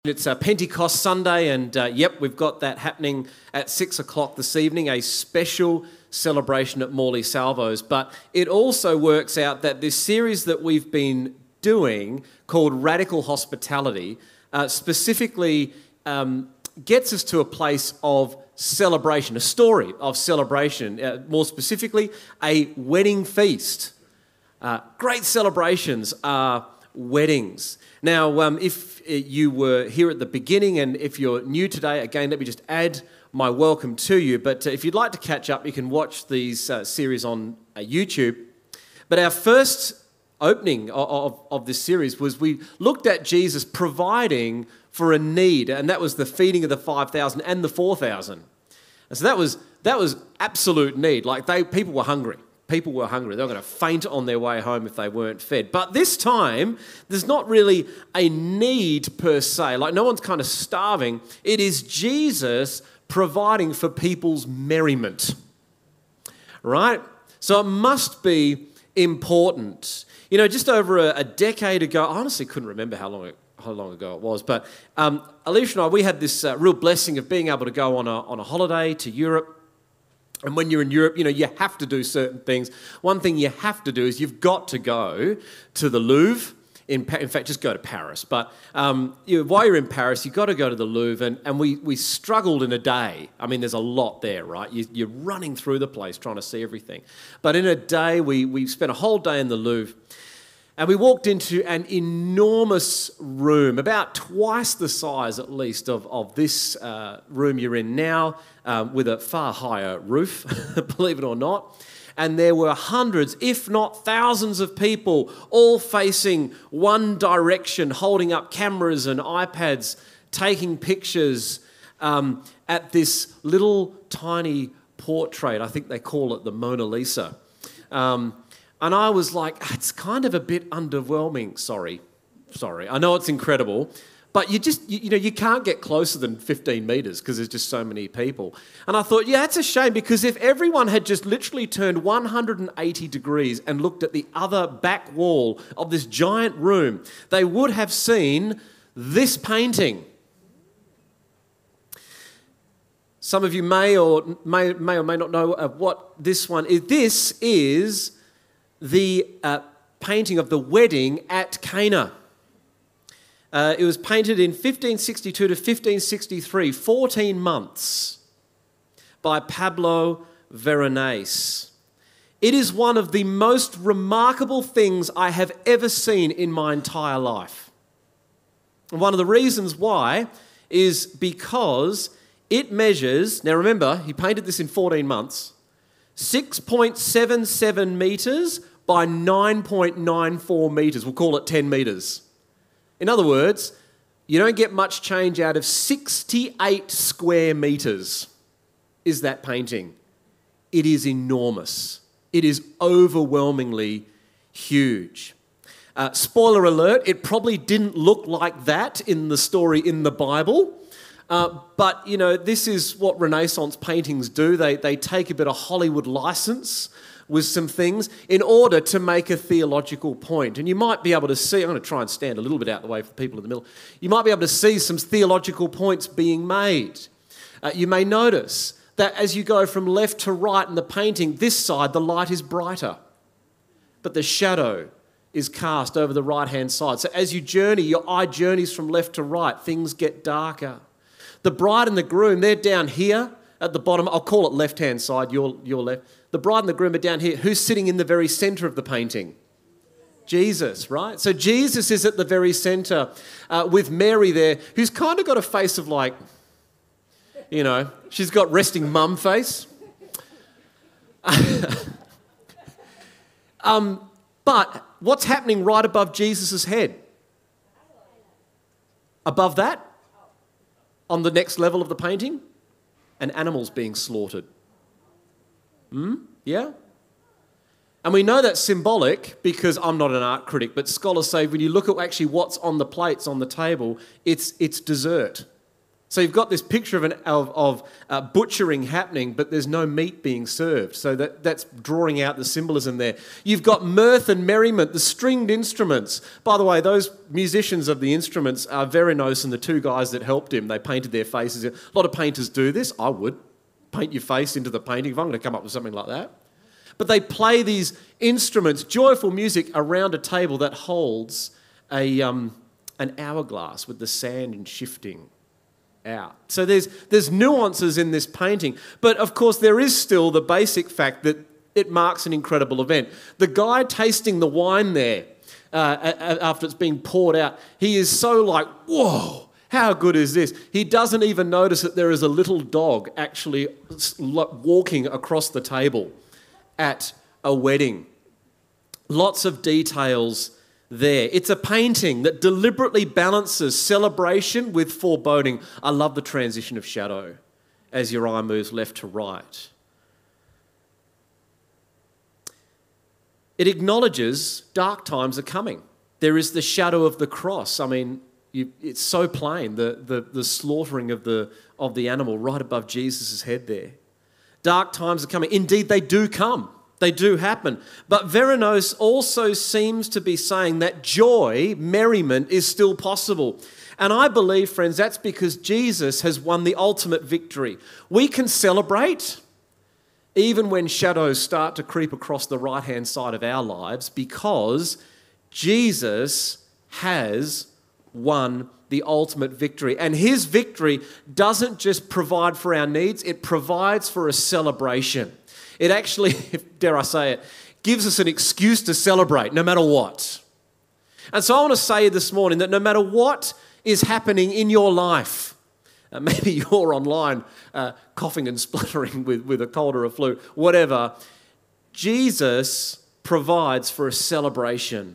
It's Pentecost Sunday, and we've got that happening at 6 o'clock this evening, a special celebration at Morley Salvos. But it also works out that this series that we've been doing, called Radical Hospitality, specifically gets us to a place of celebration, a story of celebration, more specifically, a wedding feast. Great celebrations are weddings. Now, if you were here at the beginning and if you're new today, again, let me just add my welcome to you. But if you'd like to catch up, you can watch these series on YouTube. But our first opening of this series was we looked at Jesus providing for a need, and that was the feeding of the 5,000 and the 4,000. And so that was absolute need. Like people were hungry. People were hungry. They were going to faint on their way home if they weren't fed. But this time, there's not really a need per se. Like no one's kind of starving. It is Jesus providing for people's merriment. Right? So it must be important. You know, just over a decade ago, I honestly couldn't remember how long ago it was, but Alicia and I, we had this real blessing of being able to go on a holiday to Europe. And when you're in Europe, you know, you have to do certain things. One thing you have to do is you've got to go to the Louvre. In fact, just go to Paris. But while you're in Paris, you've got to go to the Louvre. And we struggled in a day. I mean, there's a lot there, right? You're running through the place trying to see everything. But in a day, we spent a whole day in the Louvre. And we walked into an enormous room, about twice the size at least of this room you're in now, with a far higher roof, believe it or not. And there were hundreds, if not thousands of people, all facing one direction, holding up cameras and iPads, taking pictures at this little tiny portrait. I think they call it the Mona Lisa. And I was like, it's kind of a bit underwhelming. Sorry. I know it's incredible, but you can't get closer than 15 metres because there's just so many people. And I thought, it's a shame because if everyone had just literally turned 180 degrees and looked at the other back wall of this giant room, they would have seen this painting. Some of you may or may not know what this one is. This is the painting of the wedding at Cana. It was painted in 1562 to 1563, 14 months, by Pablo Veronese. It is one of the most remarkable things I have ever seen in my entire life. And one of the reasons why is because it measures, now remember, he painted this in 14 months, 6.77 metres by 9.94 metres. We'll call it 10 metres. In other words, you don't get much change out of 68 square metres is that painting. It is enormous. It is overwhelmingly huge. Spoiler alert, it probably didn't look like that in the story in the Bible. But, this is what Renaissance paintings do. They take a bit of Hollywood license with some things in order to make a theological point. And you might be able to see, I'm going to try and stand a little bit out of the way for the people in the middle. You might be able to see some theological points being made. You may notice that as you go from left to right in the painting, this side, the light is brighter, but the shadow is cast over the right-hand side. So as you journey, your eye journeys from left to right, things get darker. The bride and the groom, they're down here at the bottom. I'll call it left-hand side, your left. The bride and the groom are down here. Who's sitting in the very centre of the painting? Jesus, right? So Jesus is at the very centre with Mary there, who's kind of got a face of like, she's got resting mum face. But what's happening right above Jesus' head? Above that, on the next level of the painting, an animal's being slaughtered. Yeah? And we know that's symbolic because I'm not an art critic, but scholars say when you look at actually what's on the plates on the table, it's dessert. So you've got this picture of butchering happening, but there's no meat being served. So that's drawing out the symbolism there. You've got mirth and merriment, the stringed instruments. By the way, those musicians of the instruments are Veronos and the two guys that helped him. They painted their faces. A lot of painters do this. I would paint your face into the painting if I'm going to come up with something like that. But they play these instruments, joyful music, around a table that holds an hourglass with the sand and shifting out. So there's nuances in this painting, but of course there is still the basic fact that it marks an incredible event. The guy tasting the wine there after it's being poured out, he is so like, whoa, how good is this? He doesn't even notice that there is a little dog actually walking across the table at a wedding. Lots of details there. It's a painting that deliberately balances celebration with foreboding. I love the transition of shadow as your eye moves left to right. It acknowledges dark times are coming. There is the shadow of the cross. I mean, it's so plain, the slaughtering of the animal right above Jesus' head there. Dark times are coming. Indeed, they do come. They do happen. But Veronos also seems to be saying that joy, merriment, is still possible. And I believe, friends, that's because Jesus has won the ultimate victory. We can celebrate even when shadows start to creep across the right-hand side of our lives because Jesus has won the ultimate victory. And his victory doesn't just provide for our needs, it provides for a celebration. It actually, dare I say it, gives us an excuse to celebrate no matter what. And so I want to say this morning that no matter what is happening in your life, maybe you're online coughing and spluttering with a cold or a flu, whatever, Jesus provides for a celebration.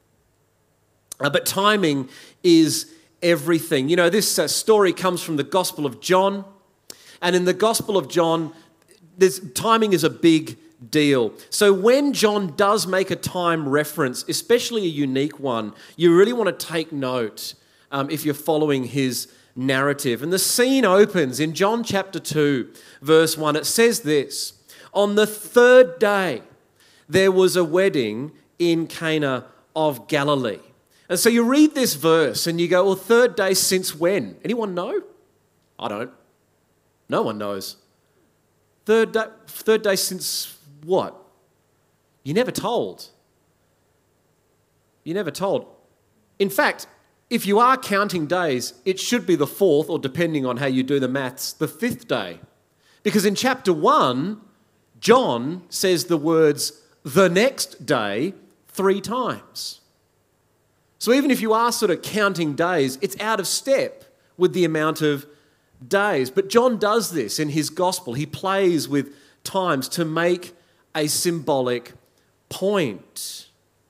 But timing is everything. You know, this story comes from the Gospel of John. And in the Gospel of John, timing is a big deal. So when John does make a time reference, especially a unique one, you really want to take note if you're following his narrative. And the scene opens in John chapter 2, verse 1. It says this: on the third day, there was a wedding in Cana of Galilee. And so you read this verse and you go, well, third day since when? Anyone know? I don't. No one knows. Third day since what? You're never told. You're never told. In fact, if you are counting days, it should be the fourth, or depending on how you do the maths, the fifth day. Because in chapter 1, John says the words, the next day, 3 times. So even if you are sort of counting days, it's out of step with the amount of days. But John does this in his gospel. He plays with times to make a symbolic point.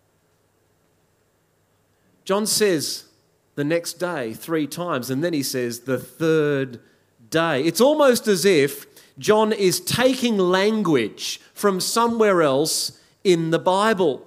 John says the next day 3 times, and then he says the third day. It's almost as if John is taking language from somewhere else in the Bible.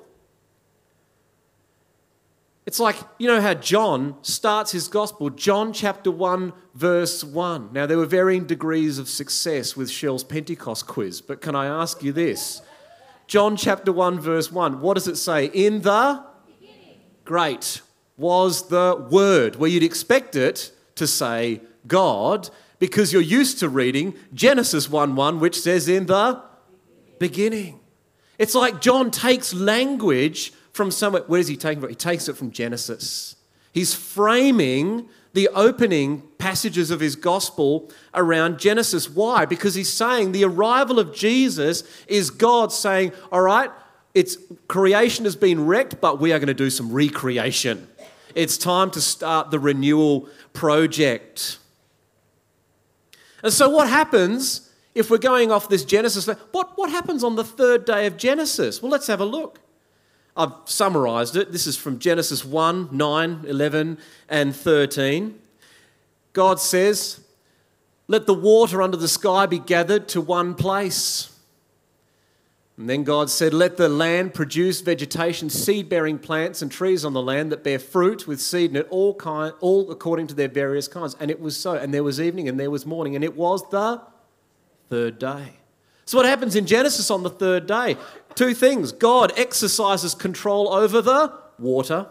It's like, you know how John starts his gospel, John chapter 1, verse 1. Now, there were varying degrees of success with Shell's Pentecost quiz, but can I ask you this? John chapter 1, verse 1, what does it say? In the beginning. Great. Was the Word, where you'd expect it to say God, because you're used to reading Genesis 1:1, which says in the beginning. It's like John takes language from somewhere. Where is he taking it from? He takes it from Genesis. He's framing the opening passages of his gospel around Genesis. Why? Because he's saying the arrival of Jesus is God saying, all right, creation has been wrecked, but we are going to do some recreation. It's time to start the renewal project. And so what happens if we're going off this Genesis? What happens on the third day of Genesis? Well, let's have a look. I've summarised it. This is from Genesis 1, 9, 11 and 13. God says, let the water under the sky be gathered to one place. And then God said, let the land produce vegetation, seed-bearing plants and trees on the land that bear fruit with seed in it, all according to their various kinds. And it was so. And there was evening and there was morning, and it was the third day. So what happens in Genesis on the third day? Two things. God exercises control over the water,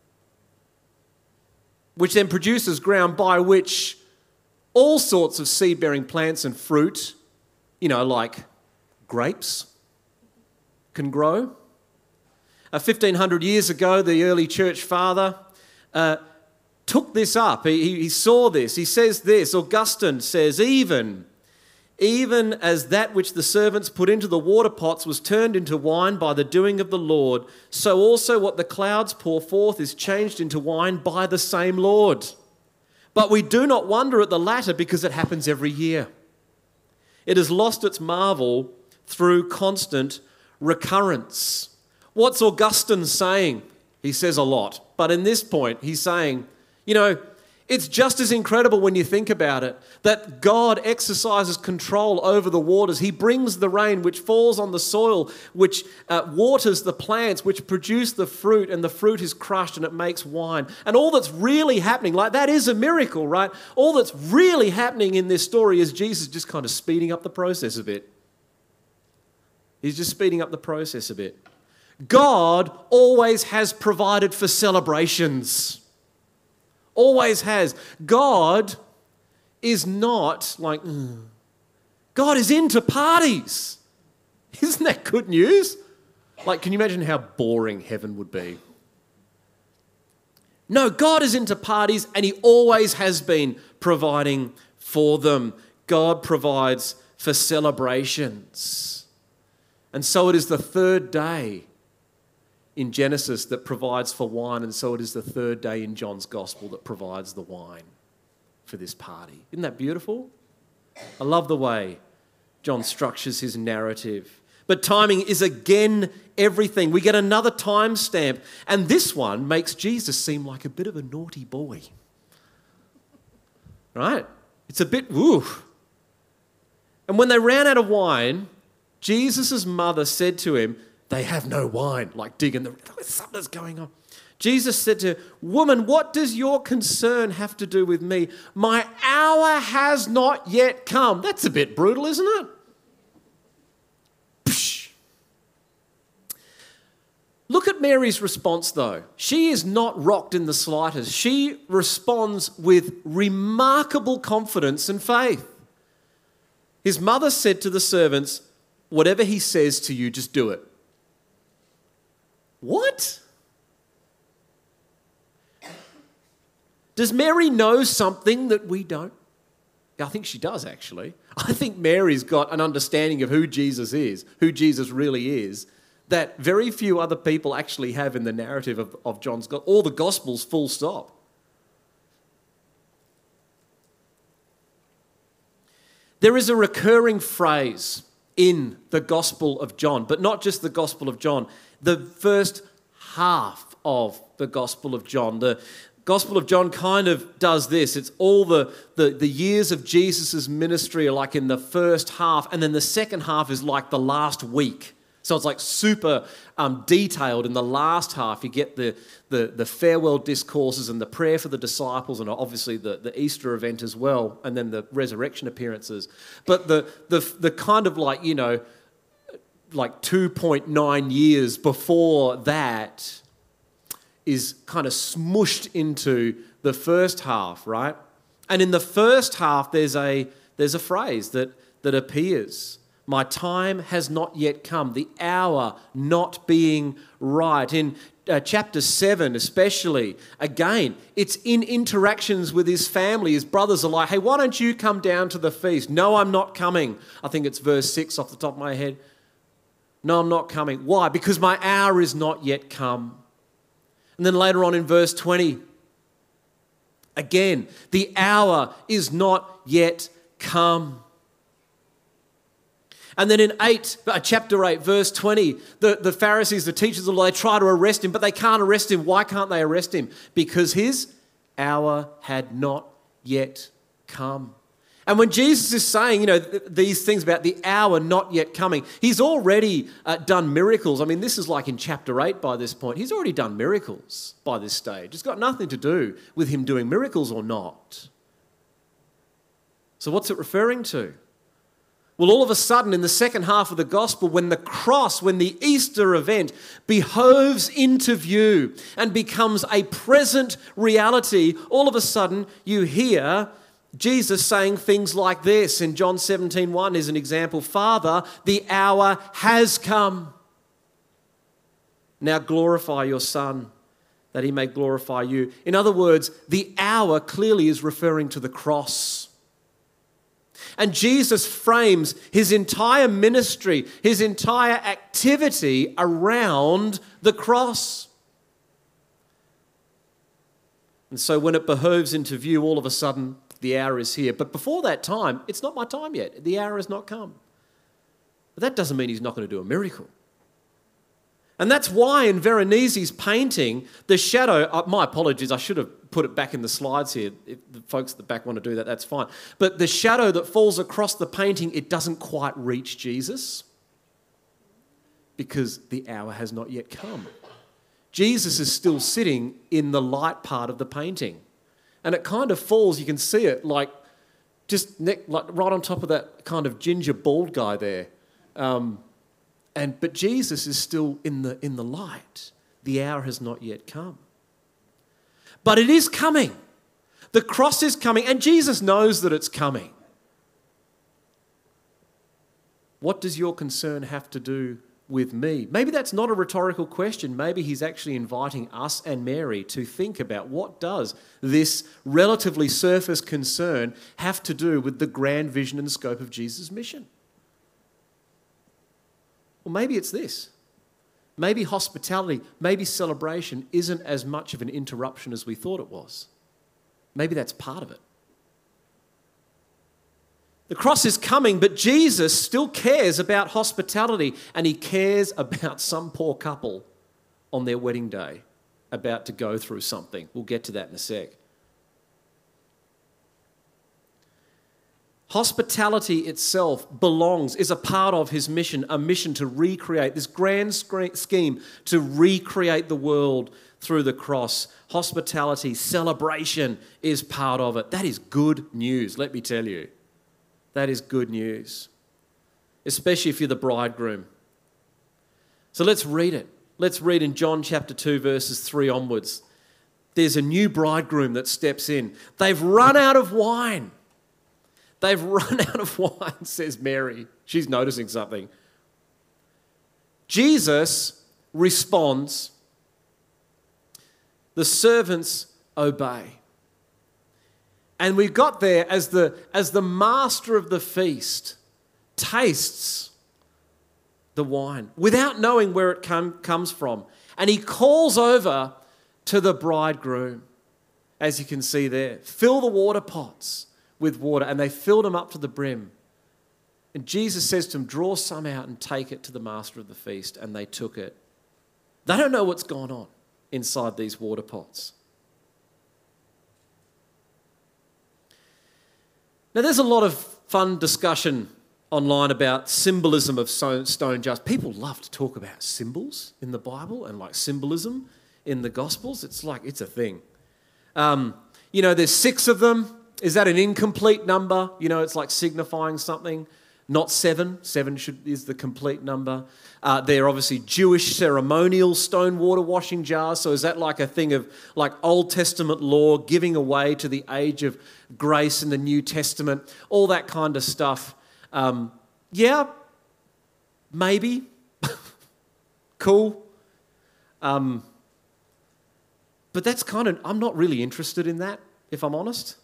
which then produces ground by which all sorts of seed-bearing plants and fruit, like grapes, can grow. 1,500 years ago, the early church father took this up. He saw this. He says this. Augustine says, even as that which the servants put into the water pots was turned into wine by the doing of the Lord, so also what the clouds pour forth is changed into wine by the same Lord. But we do not wonder at the latter because it happens every year. It has lost its marvel through constant recurrence. What's Augustine saying? He says a lot, but in this point, he's saying, it's just as incredible when you think about it, that God exercises control over the waters. He brings the rain which falls on the soil, which waters the plants, which produce the fruit, and the fruit is crushed and it makes wine. And all that's really happening, that is a miracle, right? All that's really happening in this story is Jesus just kind of speeding up the process a bit. He's just speeding up the process a bit. God always has provided for celebrations. Always has. God is not like, God is into parties. Isn't that good news? Can you imagine how boring heaven would be? No, God is into parties and He always has been providing for them. God provides for celebrations. And so it is the third day in Genesis that provides for wine, and so it is the third day in John's Gospel that provides the wine for this party. Isn't that beautiful? I love the way John structures his narrative. But timing is again everything. We get another time stamp, and this one makes Jesus seem like a bit of a naughty boy. Right? It's a bit, woo. And when they ran out of wine, Jesus' mother said to him, they have no wine, digging something's going on. Jesus said to her, woman, what does your concern have to do with me? My hour has not yet come. That's a bit brutal, isn't it? Psh. Look at Mary's response, though. She is not rocked in the slightest. She responds with remarkable confidence and faith. His mother said to the servants, whatever he says to you, just do it. What? Does Mary know something that we don't? I think she does, actually. I think Mary's got an understanding of who Jesus is, who Jesus really is, that very few other people actually have in the narrative of John's Gospel, all the Gospels, full stop. There is a recurring phrase in the Gospel of John, but not just the Gospel of John, the first half of the Gospel of John. The Gospel of John kind of does this. It's all the years of Jesus' ministry are like in the first half, and then the second half is like the last week. So it's like super detailed. In the last half, you get the farewell discourses and the prayer for the disciples, and obviously the Easter event as well, and then the resurrection appearances. But the kind of like 2.9 years before that is kind of smushed into the first half, right? And in the first half, there's a phrase that appears. My time has not yet come, the hour not being right. In chapter 7 especially, again, it's in interactions with his family. His brothers are like, hey, why don't you come down to the feast? No, I'm not coming. I think it's verse 6 off the top of my head. No, I'm not coming. Why? Because my hour is not yet come. And then later on in verse 20, again, the hour is not yet come. And then in chapter 8, verse 20, the Pharisees, the teachers of the law, they try to arrest him, but they can't arrest him. Why can't they arrest him? Because his hour had not yet come. And when Jesus is saying, these things about the hour not yet coming, he's already done miracles. I mean, this is like in chapter 8 by this point. He's already done miracles by this stage. It's got nothing to do with him doing miracles or not. So what's it referring to? Well, all of a sudden, in the second half of the gospel, when the cross, when the Easter event behoves into view and becomes a present reality, all of a sudden you hear Jesus saying things like this. In John 17:1 is an example. Father, the hour has come. Now glorify your Son, that he may glorify you. In other words, the hour clearly is referring to the cross. And Jesus frames his entire ministry, his entire activity around the cross. And so when it behoves into view, all of a sudden, the hour is here. But before that time, it's not my time yet. The hour has not come. But that doesn't mean he's not going to do a miracle. And that's why in Veronese's painting, the shadow, my apologies, I should have put it back in the slides here. If the folks at the back want to do that, that's fine. But the shadow that falls across the painting, it doesn't quite reach Jesus because the hour has not yet come. Jesus is still sitting in the light part of the painting. And it kind of falls, you can see it, like right on top of that kind of ginger bald guy there. But Jesus is still in the light. The hour has not yet come. But it is coming. The cross is coming, and Jesus knows that it's coming. What does your concern have to do with me? Maybe that's not a rhetorical question. Maybe he's actually inviting us and Mary to think about what does this relatively surface concern have to do with the grand vision and scope of Jesus' mission? Well, maybe it's this. Maybe hospitality, maybe celebration isn't as much of an interruption as we thought it was. Maybe that's part of it. The cross is coming, but Jesus still cares about hospitality, and he cares about some poor couple on their wedding day about to go through something. We'll get to that in a sec. Hospitality itself is a part of his mission, a mission to recreate, this grand scheme to recreate the world through the cross. Hospitality, celebration is part of it. That is good news, let me tell you. That is good news, especially if you're the bridegroom. So let's read it. Let's read in John chapter 2, verses 3 onwards. There's a new bridegroom that steps in. They've run out of wine. They've run out of wine, says Mary. She's noticing something. Jesus responds, the servants obey. And we got there as the master of the feast tastes the wine without knowing where it comes from. And he calls over to the bridegroom, as you can see there. Fill the water pots with water, and they filled them up to the brim. And Jesus says to them, draw some out and take it to the master of the feast, and they took it. They don't know what's gone on inside these water pots. Now, there's a lot of fun discussion online about symbolism of stone jars. People love to talk about symbols in the Bible and like symbolism in the Gospels. It's a thing. There's 6 of them. Is that an incomplete number? It's like signifying something. Not 7. 7 is the complete number. They're obviously Jewish ceremonial stone water washing jars. So is that like a thing of like Old Testament law giving away to the age of grace in the New Testament? All that kind of stuff. Yeah, maybe. Cool. But that's I'm not really interested in that, if I'm honest.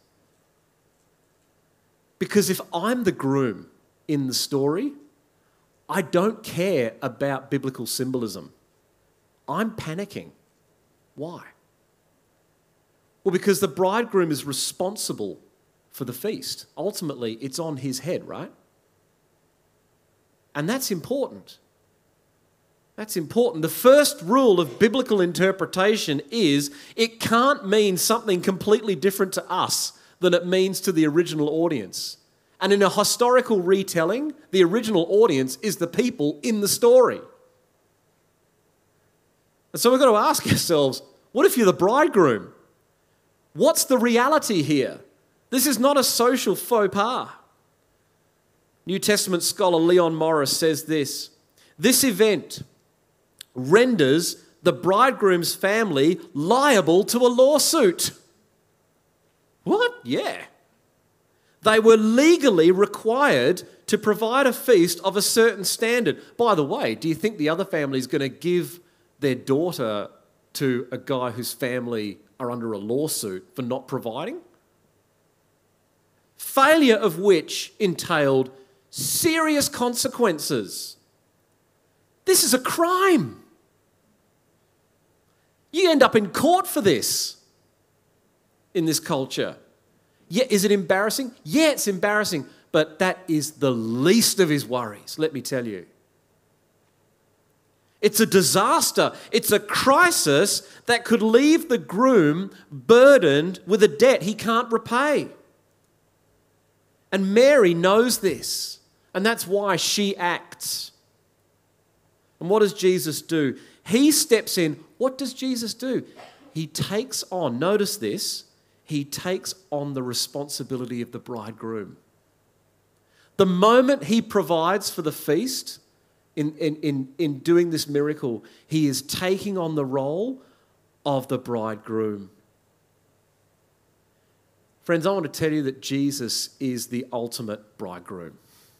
Because if I'm the groom in the story, I don't care about biblical symbolism. I'm panicking. Why? Well, because the bridegroom is responsible for the feast. Ultimately, it's on his head, right? And that's important. That's important. The first rule of biblical interpretation is it can't mean something completely different to us than it means to the original audience. And in a historical retelling, the original audience is the people in the story. And so we've got to ask ourselves, what if you're the bridegroom? What's the reality here? This is not a social faux pas. New Testament scholar Leon Morris says this: this event renders the bridegroom's family liable to a lawsuit. What? Yeah. They were legally required to provide a feast of a certain standard. By the way, do you think the other family is going to give their daughter to a guy whose family are under a lawsuit for not providing? Failure of which entailed serious consequences. This is a crime. You end up in court for this in this culture. Yeah, is it embarrassing? Yeah, it's embarrassing, but that is the least of his worries, let me tell you. It's a disaster. It's a crisis that could leave the groom burdened with a debt he can't repay. And Mary knows this, and that's why she acts. And what does Jesus do? He steps in. What does Jesus do? He takes on, notice this, he takes on the responsibility of the bridegroom. The moment he provides for the feast, in doing this miracle, he is taking on the role of the bridegroom. Friends, I want to tell you that Jesus is the ultimate bridegroom.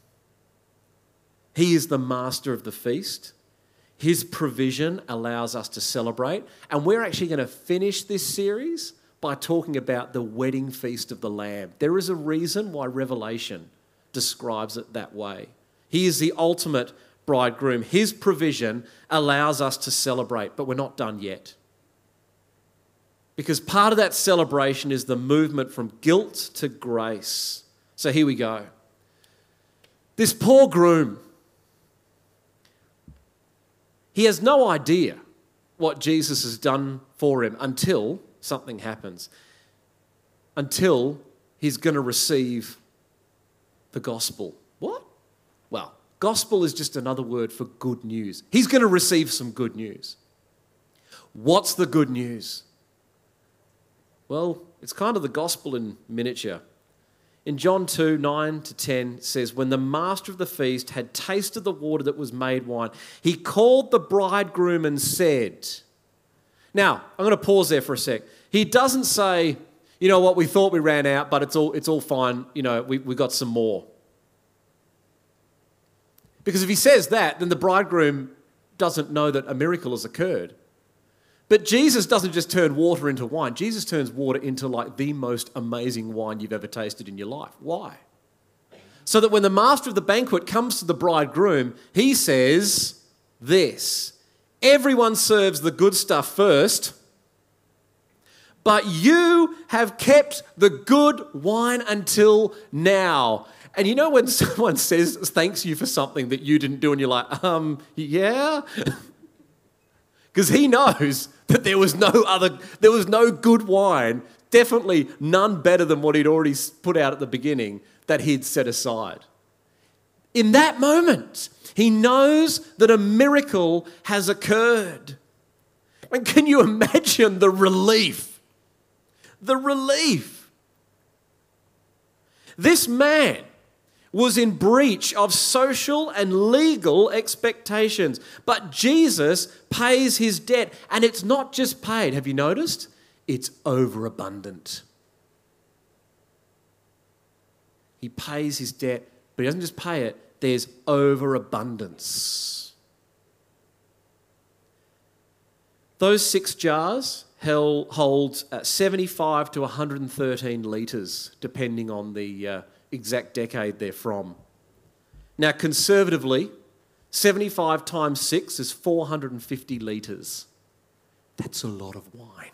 He is the master of the feast. His provision allows us to celebrate. And we're actually going to finish this series by talking about the wedding feast of the Lamb. There is a reason why Revelation describes it that way. He is the ultimate bridegroom. His provision allows us to celebrate, but we're not done yet. Because part of that celebration is the movement from guilt to grace. So here we go. This poor groom, he has no idea what Jesus has done for him until something happens. Until he's going to receive the gospel. What? Well, gospel is just another word for good news. He's going to receive some good news. What's the good news? Well, it's kind of the gospel in miniature. In John 2, 9-10, it says, when the master of the feast had tasted the water that was made wine, he called the bridegroom and said... Now, I'm going to pause there for a sec. He doesn't say, you know what, we thought we ran out, but it's all fine, you know, we got some more. Because if he says that, then the bridegroom doesn't know that a miracle has occurred. But Jesus doesn't just turn water into wine. Jesus turns water into like the most amazing wine you've ever tasted in your life. Why? So that when the master of the banquet comes to the bridegroom, he says this: everyone serves the good stuff first, but you have kept the good wine until now. And you know when someone says thanks you for something that you didn't do and you're like, yeah? Because he knows that there was no good wine, definitely none better than what he'd already put out at the beginning that he'd set aside. In that moment, he knows that a miracle has occurred. And can you imagine the relief? The relief. This man was in breach of social and legal expectations. But Jesus pays his debt, and it's not just paid. Have you noticed? It's overabundant. He pays his debt, but he doesn't just pay it. There's overabundance. Those 6 jars hold 75 to 113 litres, depending on the exact decade they're from. Now, conservatively, 75 times 6 is 450 litres. That's a lot of wine.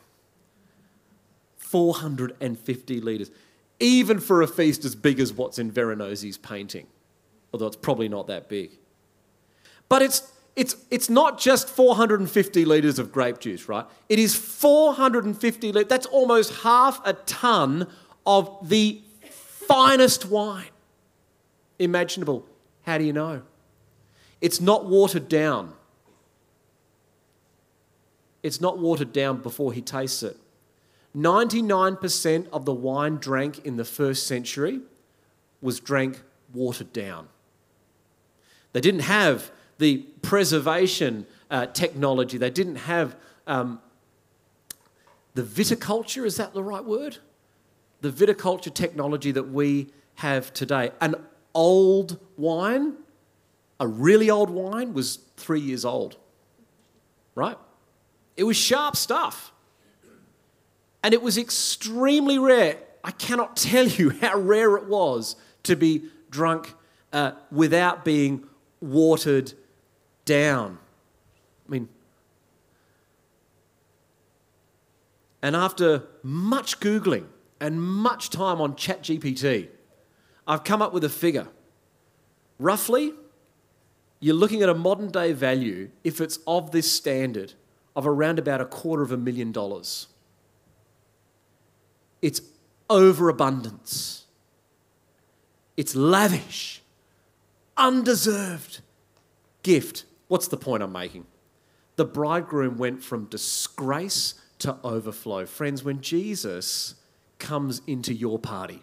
450 litres. Even for a feast as big as what's in Veronesi's painting. Although it's probably not that big. But it's not just 450 litres of grape juice, right? It is 450 litres. That's almost half a tonne of the finest wine. imaginable. How do you know? It's not watered down. It's not watered down before he tastes it. 99% of the wine drank in the first century was drank watered down. They didn't have the preservation technology. They didn't have the viticulture, is that the right word? The viticulture technology that we have today. An old wine, a really old wine, was 3 years old, right? It was sharp stuff. And it was extremely rare. I cannot tell you how rare it was to be drunk without being watered down. I mean, and after much Googling and much time on ChatGPT, I've come up with a figure. Roughly, you're looking at a modern day value, if it's of this standard, of around about $250,000. It's overabundance. It's lavish, undeserved gift. What's the point I'm making? The bridegroom went from disgrace to overflow. Friends, when Jesus comes into your party,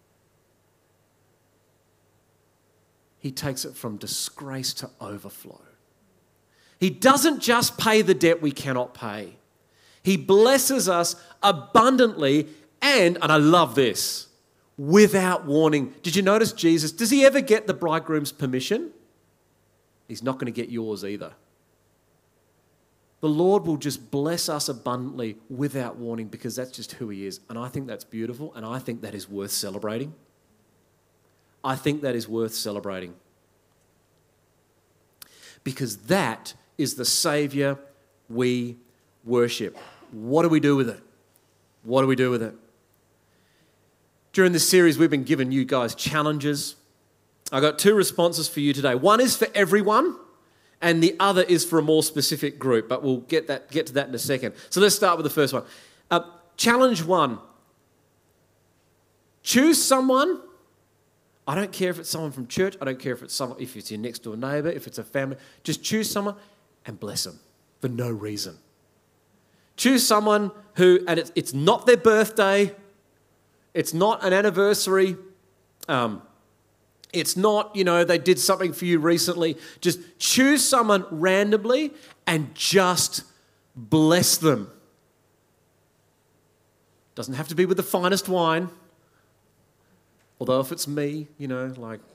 he takes it from disgrace to overflow. He doesn't just pay the debt we cannot pay. He blesses us abundantly and I love this, without warning. Did you notice Jesus? Does he ever get the bridegroom's permission? He's not going to get yours either. The Lord will just bless us abundantly without warning because that's just who he is. And I think that's beautiful and I think that is worth celebrating. I think that is worth celebrating. Because that is the Saviour we worship. What do we do with it? What do we do with it? During this series, we've been giving you guys challenges. I've got 2 responses for you today. One is for everyone, and the other is for a more specific group, but we'll get to that in a second. So let's start with the first one. Challenge 1. Choose someone. I don't care if it's someone from church. I don't care if it's your next door neighbour, if it's a family. Just choose someone and bless them for no reason. Choose someone who, and it's not their birthday. It's not an anniversary. It's not, they did something for you recently. Just choose someone randomly and just bless them. Doesn't have to be with the finest wine. Although if it's me, no.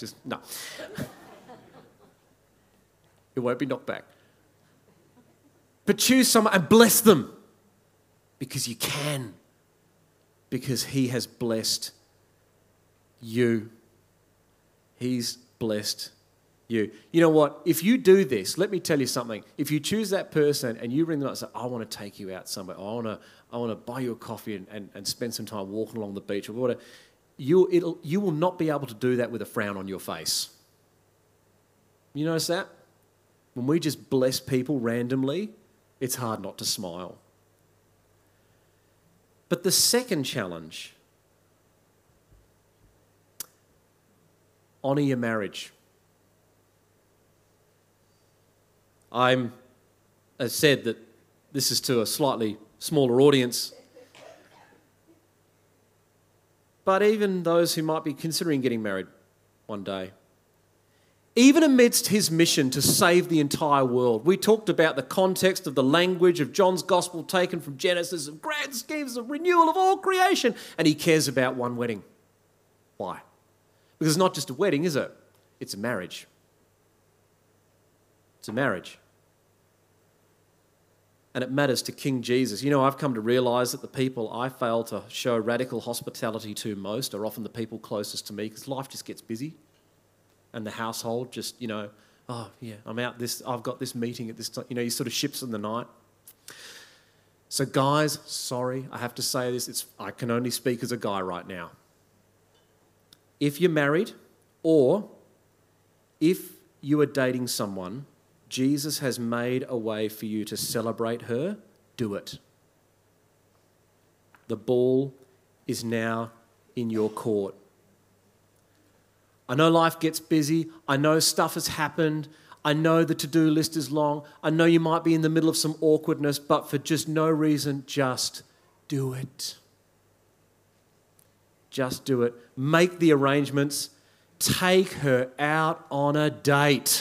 It won't be knocked back. But choose someone and bless them because you can. Because he has blessed you. He's blessed you. You know what? If you do this, let me tell you something. If you choose that person and you ring them up and say, I want to take you out somewhere, I want to buy you a coffee and spend some time walking along the beach or whatever, you will not be able to do that with a frown on your face. You notice that? When we just bless people randomly, it's hard not to smile. But the second challenge, honour your marriage. I've said that this is to a slightly smaller audience, but even those who might be considering getting married one day, even amidst his mission to save the entire world, we talked about the context of the language of John's gospel taken from Genesis, of grand schemes of renewal of all creation, and he cares about one wedding. Why? Because it's not just a wedding, is it? It's a marriage. It's a marriage. And it matters to King Jesus. I've come to realise that the people I fail to show radical hospitality to most are often the people closest to me because life just gets busy. And the household just, I'm out I've got this meeting at this time. You sort of ships in the night. So guys, sorry, I have to say this. I can only speak as a guy right now. If you're married or if you are dating someone, Jesus has made a way for you to celebrate her. Do it. The ball is now in your court. I know life gets busy. I know stuff has happened. I know the to-do list is long. I know you might be in the middle of some awkwardness, but for just no reason, just do it. Just do it. Make the arrangements. Take her out on a date.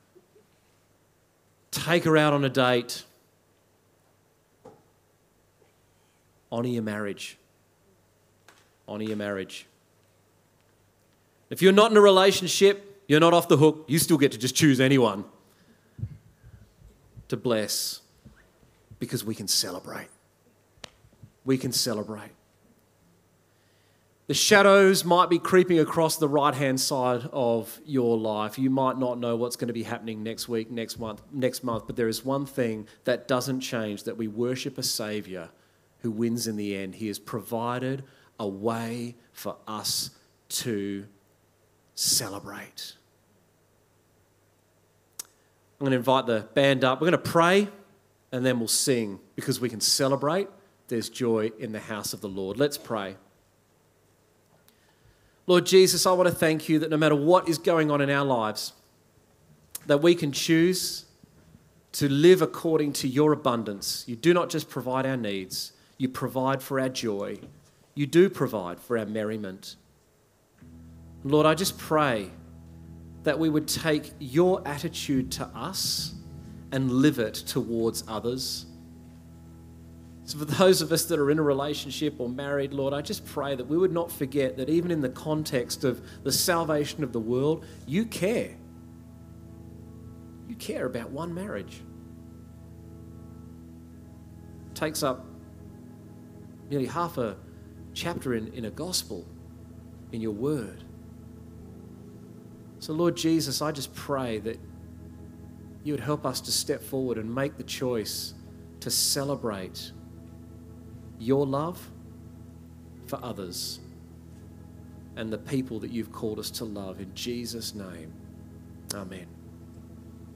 Take her out on a date. Honour your marriage. Honour your marriage. If you're not in a relationship, you're not off the hook. You still get to just choose anyone to bless, because we can celebrate. We can celebrate. The shadows might be creeping across the right-hand side of your life. You might not know what's going to be happening next week, next month, but there is one thing that doesn't change, that we worship a Saviour who wins in the end. He has provided a way for us to celebrate. I'm going to invite the band up. We're going to pray and then we'll sing, because we can celebrate. There's joy in the house of the Lord. Let's pray. Lord Jesus, I want to thank you that no matter what is going on in our lives, that we can choose to live according to your abundance. You do not just provide our needs, you provide for our joy. You do provide for our merriment. Lord, I just pray that we would take your attitude to us and live it towards others. So for those of us that are in a relationship or married, Lord, I just pray that we would not forget that even in the context of the salvation of the world, you care. You care about one marriage. It takes up nearly half a chapter in a gospel, in your word. So Lord Jesus, I just pray that you would help us to step forward and make the choice to celebrate your love for others and the people that you've called us to love. In Jesus' name, amen.